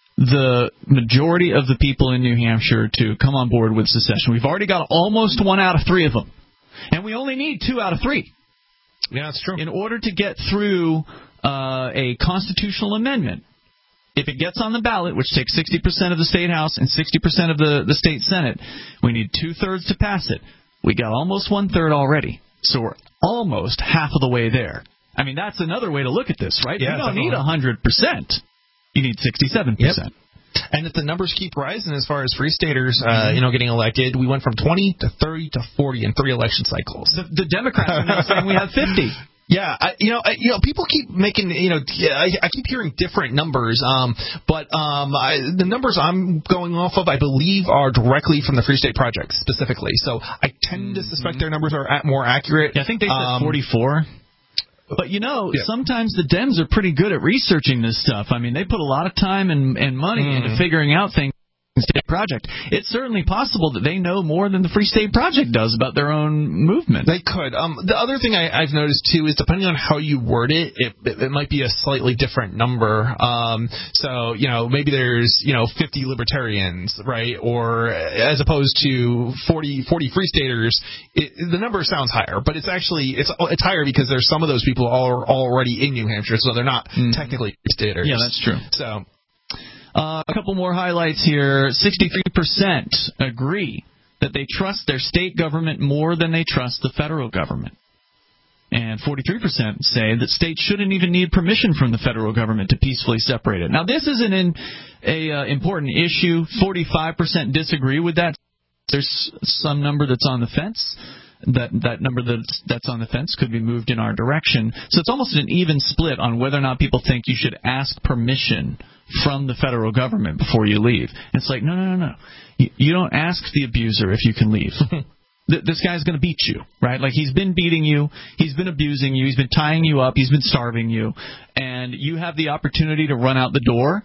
the majority of the people in New Hampshire to come on board with secession. We've already got almost one out of three of them, and we only need two out of three. Yeah, that's true. In order to get through uh, a constitutional amendment, if it gets on the ballot, which takes sixty percent of the state house and sixty percent of the, the state senate, we need two-thirds to pass it. We got almost one-third already, so we're almost half of the way there. I mean, that's another way to look at this, right? Yeah, you don't definitely. need one hundred percent. You need sixty-seven percent. Yep. And if the numbers keep rising as far as free staters, uh, you know, getting elected, we went from twenty to thirty to forty in three election cycles. The, the Democrats are now saying we have fifty. Yeah, I, you know, I, you know, people keep making, you know, I, I keep hearing different numbers, um, but um, I, the numbers I'm going off of, I believe, are directly from the Free State Project specifically. So I tend to suspect their numbers are at more accurate. Yeah, I think they said um, forty-four. But, you know, yeah. sometimes the Dems are pretty good at researching this stuff. I mean, they put a lot of time and, and money mm. into figuring out things. State Project. It's certainly possible that they know more than the Free State Project does about their own movement. They could. Um, the other thing I, I've noticed, too, is depending on how you word it, it, it, it might be a slightly different number. Um, so, you know, maybe there's, you know, fifty libertarians, right? Or as opposed to forty, forty Free Staters, it, the number sounds higher. But it's actually, it's it's higher because there's some of those people are already in New Hampshire, so they're not mm. technically Free Staters. Yeah, that's true. So... Uh, a couple more highlights here. sixty-three percent agree that they trust their state government more than they trust the federal government. And forty-three percent say that states shouldn't even need permission from the federal government to peacefully separate it. Now, this is an in, a uh, important issue. forty-five percent disagree with that. There's some number that's on the fence. That that number that's, that's on the fence could be moved in our direction. So it's almost an even split on whether or not people think you should ask permission from the federal government before you leave. And it's like, no, no, no, no. You, you don't ask the abuser if you can leave. th- this guy's going to beat you, right? Like, he's been beating you, he's been abusing you, he's been tying you up, he's been starving you, and you have the opportunity to run out the door.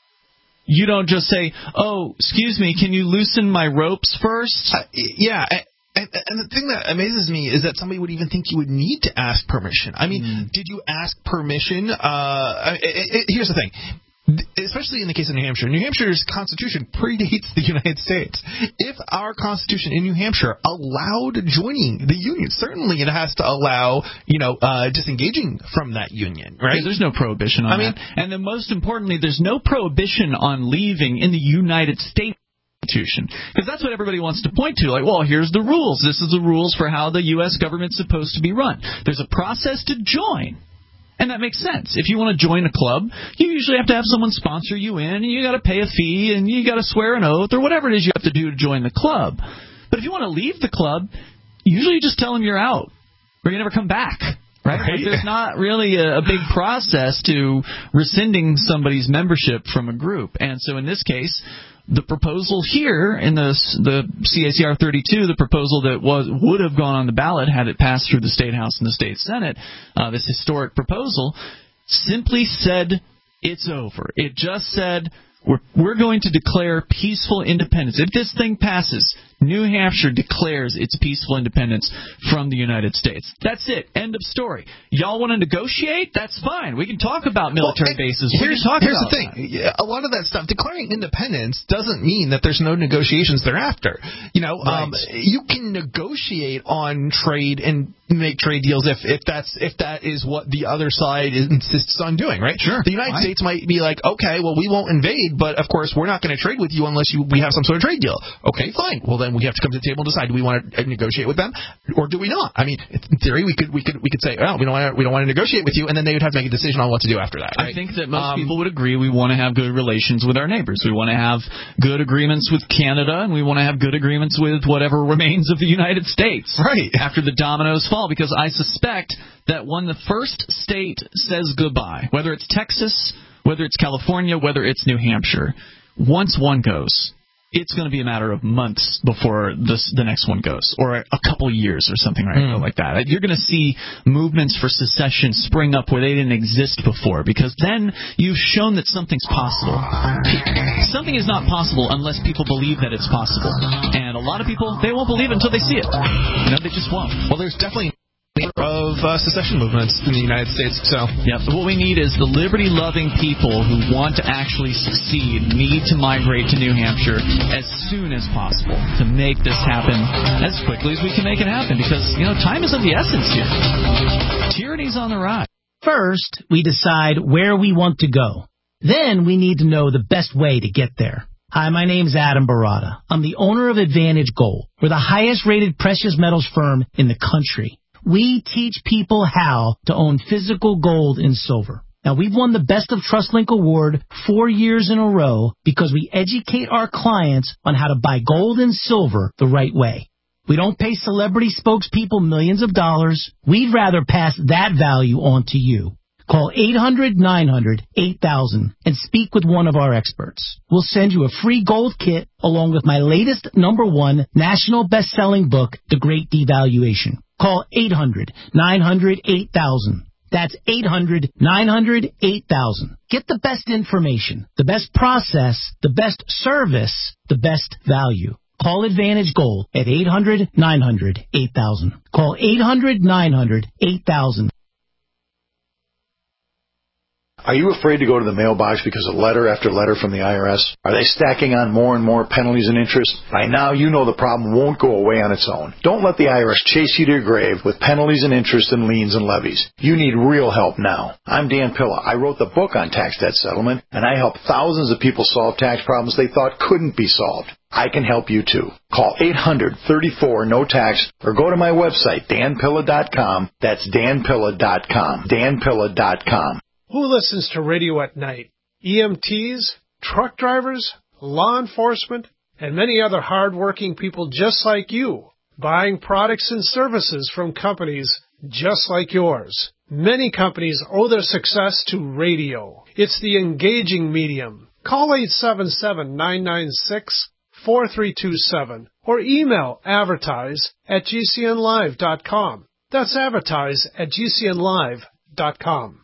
You don't just say, oh, excuse me, can you loosen my ropes first? Uh, yeah, and, and the thing that amazes me is that somebody would even think you would need to ask permission. I mean, mm. did you ask permission? Uh, it, it, here's the thing. Especially in the case of New Hampshire. New Hampshire's constitution predates the United States. If our constitution in New Hampshire allowed joining the union, certainly it has to allow, you know, uh, disengaging from that union, right? There's no prohibition on I mean, that. And then most importantly, there's no prohibition on leaving in the United States Constitution. Because that's what everybody wants to point to. Like, well, here's the rules. This is the rules for how the U S government's supposed to be run. There's a process to join. And that makes sense. If you want to join a club, you usually have to have someone sponsor you in, and you got to pay a fee, and you got to swear an oath, or whatever it is you have to do to join the club. But if you want to leave the club, usually you just tell them you're out, or you never come back. Right? Right. Like, there's not really a, a big process to rescinding somebody's membership from a group. And so in this case, the proposal here in the the C A C R thirty-two, the proposal that was would have gone on the ballot had it passed through the State House and the State Senate, uh, this historic proposal, simply said it's over. It just said we're we're going to declare peaceful independence. If this thing passes, New Hampshire declares its peaceful independence from the United States. That's it. End of story. Y'all want to negotiate? That's fine. We can talk about military well, bases. Here's, talk here's about the thing. Yeah, a lot of that stuff, declaring independence doesn't mean that there's no negotiations thereafter. You know, right. um, you can negotiate on trade and make trade deals if, if that's if that is what the other side insists on doing, right? Sure. The United fine. States might be like, okay, well, we won't invade, but of course we're not going to trade with you unless you, we have some sort of trade deal. Okay, fine. Well, then we have to come to the table and decide: do we want to negotiate with them, or do we not? I mean, in theory, we could we could we could say, oh, we don't want to, we don't want to negotiate with you, and then they would have to make a decision on what to do after that. Right? I think that most um, people would agree we want to have good relations with our neighbors. We want to have good agreements with Canada, and we want to have good agreements with whatever remains of the United States. Right. After the dominoes fall, because I suspect that when the first state says goodbye, whether it's Texas, whether it's California, whether it's New Hampshire, once one goes, it's going to be a matter of months before this, the next one goes, or a, a couple years or something right mm. like that. You're going to see movements for secession spring up where they didn't exist before, because then you've shown that something's possible. Something is not possible unless people believe that it's possible. And a lot of people, they won't believe it until they see it. You know, they just won't. Well, there's definitely of uh, secession movements in the United States. So, yeah, what we need is the liberty-loving people who want to actually succeed need to migrate to New Hampshire as soon as possible to make this happen as quickly as we can make it happen, because, you know, time is of the essence here. Tyranny's on the rise. First, we decide where we want to go. Then we need to know the best way to get there. Hi, my name's Adam Barada. I'm the owner of Advantage Gold. We're the highest-rated precious metals firm in the country. We teach people how to own physical gold and silver. Now, we've won the Best of TrustLink Award four years in a row because we educate our clients on how to buy gold and silver the right way. We don't pay celebrity spokespeople millions of dollars. We'd rather pass that value on to you. Call eight hundred nine hundred eight thousand and speak with one of our experts. We'll send you a free gold kit along with my latest number one national best-selling book, The Great Devaluation. Call eight hundred nine hundred eight thousand. That's eight hundred nine hundred eight thousand. Get the best information, the best process, the best service, the best value. Call Advantage Gold at eight hundred nine hundred eight thousand. Call eight hundred nine hundred eight thousand. Are you afraid to go to the mailbox because of letter after letter from the I R S? Are they stacking on more and more penalties and interest? By now, you know the problem won't go away on its own. Don't let the I R S chase you to your grave with penalties and interest and liens and levies. You need real help now. I'm Dan Pilla. I wrote the book on tax debt settlement, and I help thousands of people solve tax problems they thought couldn't be solved. I can help you too. Call eight hundred thirty-four no tax or go to my website, dan pilla dot com. That's dan pilla dot com. dan pilla dot com. Who listens to radio at night? E M Ts, truck drivers, law enforcement, and many other hard-working people just like you, buying products and services from companies just like yours. Many companies owe their success to radio. It's the engaging medium. Call eight seven seven nine nine six four three two seven or email advertise at g c n live dot com. That's advertise at g c n live dot com.